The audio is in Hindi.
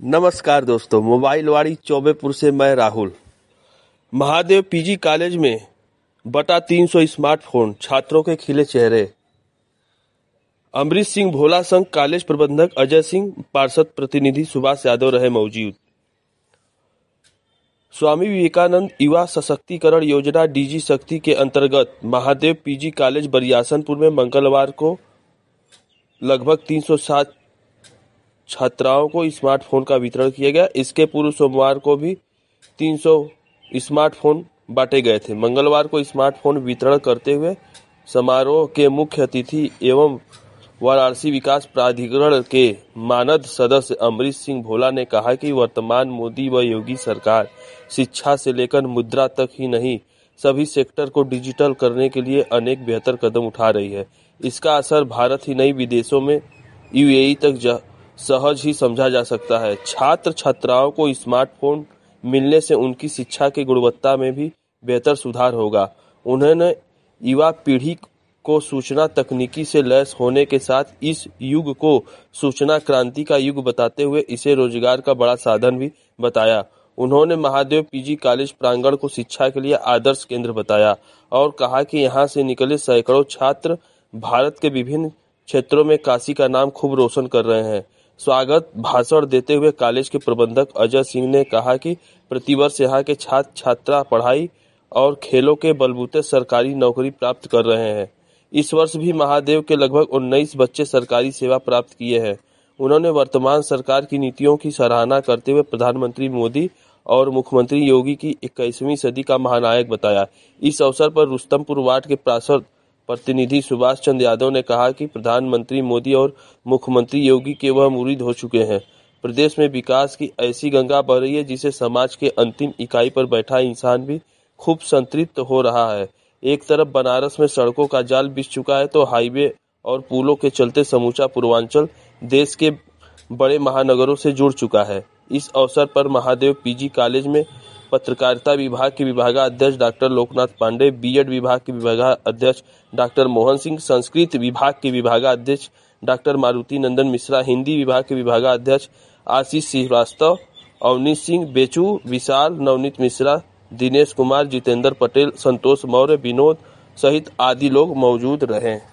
नमस्कार दोस्तों, मोबाइल वाड़ी चौबेपुर से मैं राहुल। महादेव पीजी कॉलेज में बटा 300 स्मार्टफोन, छात्रों के खिले चेहरे। अमरीश सिंह भोला संघ कॉलेज प्रबंधक अजय सिंह, पार्षद प्रतिनिधि सुभाष यादव रहे मौजूद। स्वामी विवेकानंद युवा सशक्तिकरण योजना डीजी शक्ति के अंतर्गत महादेव पीजी कॉलेज बरियासनपुर में मंगलवार को लगभग 360 छात्राओं को स्मार्टफोन का वितरण किया गया। इसके पूर्व सोमवार को भी 300 स्मार्टफोन बांटे गए थे। मंगलवार को स्मार्टफोन वितरण करते हुए समारोह के मुख्य अतिथि एवं वाराणसी विकास प्राधिकरण के मानद सदस्य अमरीश सिंह भोला ने कहा कि वर्तमान मोदी व योगी सरकार शिक्षा से लेकर मुद्रा तक ही नहीं, सभी सेक्टर को डिजिटल करने के लिए अनेक बेहतर कदम उठा रही है। इसका असर भारत ही नहीं, विदेशों में यूएई तक सहज ही समझा जा सकता है। छात्र छात्राओं को स्मार्टफोन मिलने से उनकी शिक्षा की गुणवत्ता में भी बेहतर सुधार होगा। उन्होंने युवा पीढ़ी को सूचना तकनीकी से लैस होने के साथ इस युग को सूचना क्रांति का युग बताते हुए इसे रोजगार का बड़ा साधन भी बताया। उन्होंने महादेव पीजी कॉलेज प्रांगण को शिक्षा के लिए आदर्श केंद्र बताया और कहा कि यहाँ से निकले सैकड़ों छात्र भारत के विभिन्न क्षेत्रों में काशी का नाम खूब रोशन कर रहे हैं। स्वागत भाषण देते हुए कॉलेज के प्रबंधक अजय सिंह ने कहा कि प्रतिवर्ष यहाँ के छात्र छात्रा पढ़ाई और खेलों के बलबूते सरकारी नौकरी प्राप्त कर रहे हैं। इस वर्ष भी महादेव के लगभग 19 बच्चे सरकारी सेवा प्राप्त किए हैं। उन्होंने वर्तमान सरकार की नीतियों की सराहना करते हुए प्रधानमंत्री मोदी और मुख्यमंत्री योगी की 21वीं सदी का महानायक बताया। इस अवसर पर रुस्तमपुर वार्ड के पार्षद प्रतिनिधि सुभाष चंद्र यादव ने कहा कि प्रधानमंत्री मोदी और मुख्यमंत्री योगी के वह मुरीद हो चुके हैं। प्रदेश में विकास की ऐसी गंगा बह रही है जिसे समाज के अंतिम इकाई पर बैठा इंसान भी खूब संतृप्त हो रहा है। एक तरफ बनारस में सड़कों का जाल बिछ चुका है तो हाईवे और पुलों के चलते समूचा पूर्वांचल देश के बड़े महानगरों से जुड़ चुका है। इस अवसर पर महादेव पीजी कॉलेज में पत्रकारिता विभाग के विभागाध्यक्ष डॉक्टर लोकनाथ पांडे, बीएड विभाग के विभागाध्यक्ष डॉक्टर मोहन सिंह, संस्कृत विभाग के विभागाध्यक्ष डॉक्टर मारुति नंदन मिश्रा, हिंदी विभाग के विभागाध्यक्ष आशीष श्रीवास्तव, अवनीश सिंह बेचू, विशाल, नवनीत मिश्रा, दिनेश कुमार, जितेंद्र पटेल, संतोष मौर्य, विनोद सहित आदि लोग मौजूद रहे।